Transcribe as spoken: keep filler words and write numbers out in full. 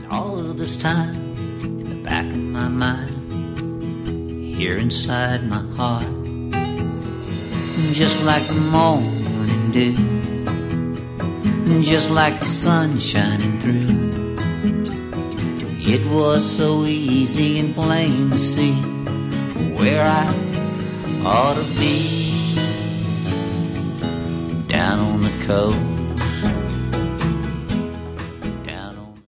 All of this time, in the back of my mind, here inside my heart, just like the morning dew, just like the sun shining through. It was so easy and plain to see where I ought to be, down on the coast,